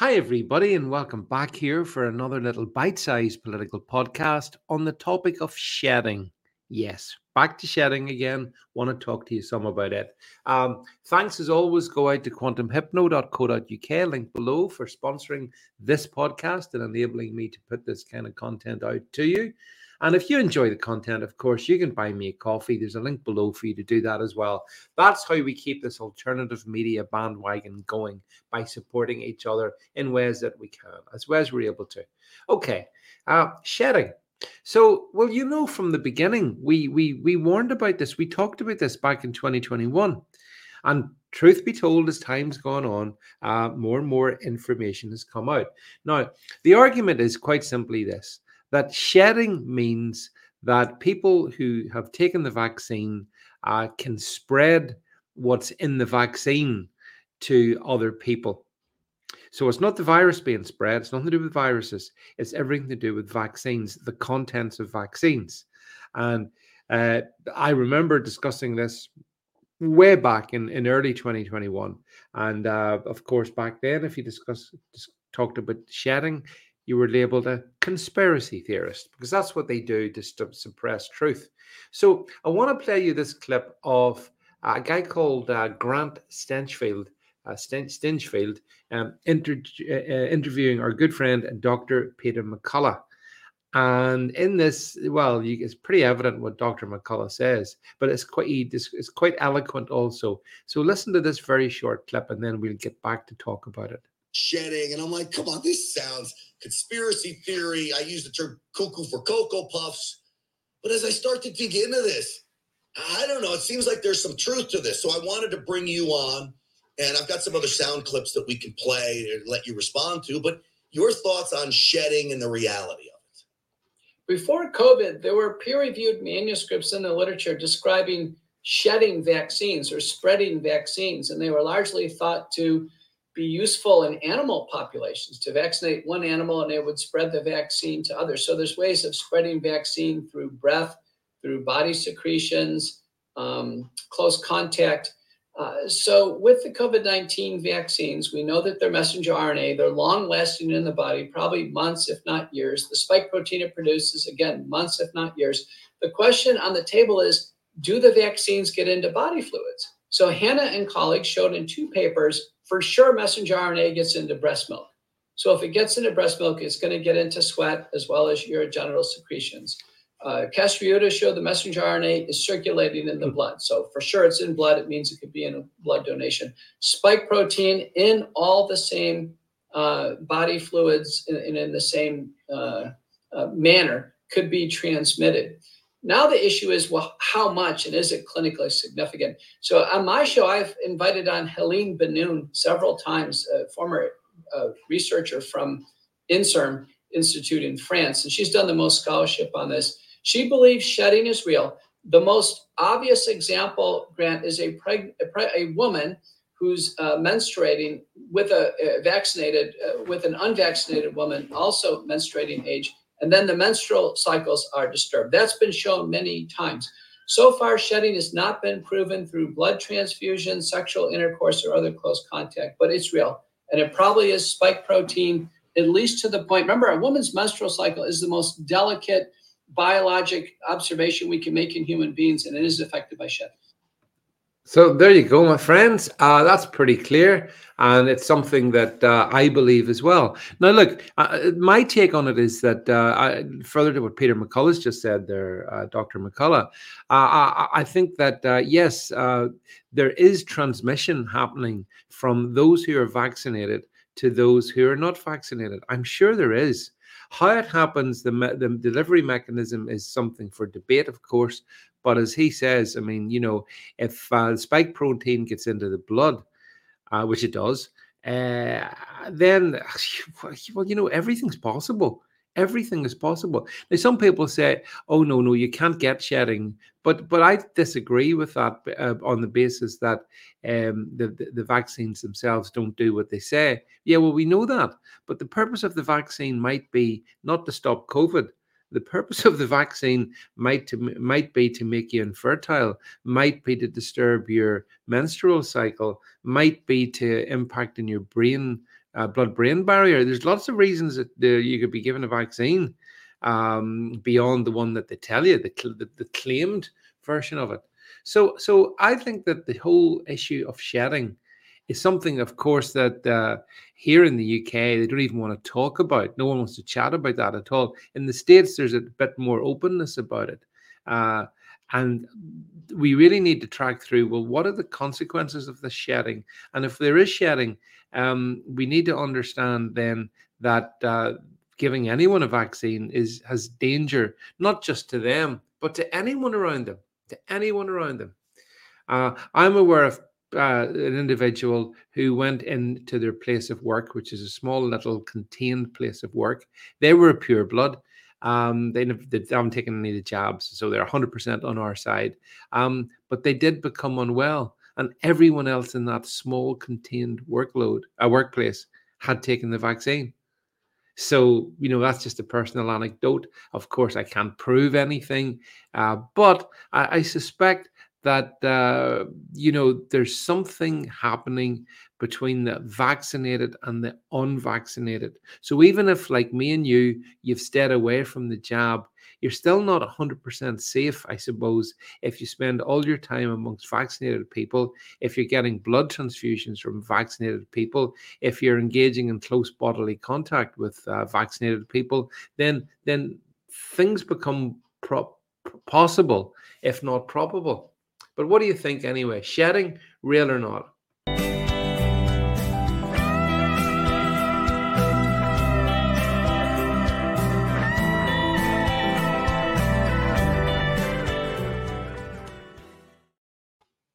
Hi, everybody, and welcome back here for another little bite sized political podcast on the topic of shedding. Yes, back to shedding again. Want to talk to you some about it. Thanks as always go out to quantumhypno.co.uk, link below, for sponsoring this podcast and enabling me to put this kind of content out to you. And if you enjoy the content, of course, you can buy me a coffee. There's a link below for you to do that as well. That's how we keep this alternative media bandwagon going, by supporting each other in ways that we can, as well as we're able to. Okay, shedding. So, well, from the beginning, we warned about this. We talked about this back in 2021. And truth be told, as time's gone on, more and more information has come out. Now, the argument is quite simply this, that shedding means that people who have taken the vaccine can spread what's in the vaccine to other people. So it's not the virus being spread. It's nothing to do with viruses. It's everything to do with vaccines, the contents of vaccines. And I remember discussing this way back in early 2021. And of course, back then, if you talked about shedding, you were labeled a conspiracy theorist, because that's what they do to suppress truth. So I want to play you this clip of a guy called Grant Stinchfield, interviewing our good friend Dr. Peter McCullough. And in this, it's pretty evident what Dr. McCullough says, but it's quite eloquent also. So listen to this very short clip, and then we'll get back to talk about it. Shedding, and I'm like, come on, this sounds conspiracy theory. I use the term cuckoo for Cocoa Puffs. But as I start to dig into this, I don't know, it seems like there's some truth to this. So I wanted to bring you on, and I've got some other sound clips that we can play and let you respond to. But your thoughts on shedding and the reality of it. Before COVID, there were peer-reviewed manuscripts in the literature describing shedding vaccines or spreading vaccines, and they were largely thought to be useful in animal populations, to vaccinate one animal and it would spread the vaccine to others. So there's ways of spreading vaccine through breath, through body secretions, close contact. So with the COVID-19 vaccines, we know that they're messenger RNA. They're long-lasting in the body, probably months, if not years. The spike protein it produces, again, months, if not years. The question on the table is, do the vaccines get into body fluids? So Hannah and colleagues showed in 2 papers, for sure messenger RNA gets into breast milk. So if it gets into breast milk, it's going to get into sweat as well as urogenital secretions. Castriota showed the messenger RNA is circulating in the blood. So for sure it's in blood. It means it could be in a blood donation. Spike protein in all the same body fluids and in the same manner could be transmitted. Now the issue is, well, how much, and is it clinically significant? So on my show, I've invited on Helene Benoun several times, a former researcher from INSERM Institute in France, and she's done the most scholarship on this. She believes shedding is real. The most obvious example, Grant, is a woman who's menstruating with with an unvaccinated woman, also menstruating age, and then the menstrual cycles are disturbed. That's been shown many times. So far, shedding has not been proven through blood transfusion, sexual intercourse, or other close contact, but it's real. And it probably is spike protein, at least to the point. Remember, a woman's menstrual cycle is the most delicate biologic observation we can make in human beings, and it is affected by shedding. So there you go, my friends. That's pretty clear, and it's something that I believe as well. Now, look, my take on it is that, further to what Peter McCullough's just said there, Dr. McCullough, I think that, yes, there is transmission happening from those who are vaccinated to those who are not vaccinated. I'm sure there is. How it happens, the delivery mechanism is something for debate, of course. But as he says, I mean, if spike protein gets into the blood, which it does, then, well, everything's possible. Everything is possible. Now, some people say, oh, no, you can't get shedding. But I disagree with that on the basis that the vaccines themselves don't do what they say. Yeah, well, we know that. But the purpose of the vaccine might be not to stop COVID. The purpose of the vaccine might be to make you infertile, might be to disturb your menstrual cycle, might be to impact in your brain blood-brain barrier. There's lots of reasons that you could be given a vaccine beyond the one that they tell you, the claimed version of it. So I think that the whole issue of shedding is something, of course, that here in the UK, they don't even want to talk about. No one wants to chat about that at all. In the States, there's a bit more openness about it. And we really need to track through, well, what are the consequences of the shedding? And if there is shedding, we need to understand then that giving anyone a vaccine has danger, not just to them, but to anyone around them, I'm aware of an individual who went into their place of work, which is a small little contained place of work. They were a pureblood. They haven't taken any of the jabs, so they're 100% on our side. But they did become unwell, and everyone else in that small contained workplace had taken the vaccine. So, that's just a personal anecdote. Of course, I can't prove anything, but I suspect that, there's something happening between the vaccinated and the unvaccinated. So even if, like me and you've stayed away from the jab, you're still not 100% safe, I suppose, if you spend all your time amongst vaccinated people, if you're getting blood transfusions from vaccinated people, if you're engaging in close bodily contact with vaccinated people, then things become possible, if not probable. But what do you think anyway? Shedding, real or not?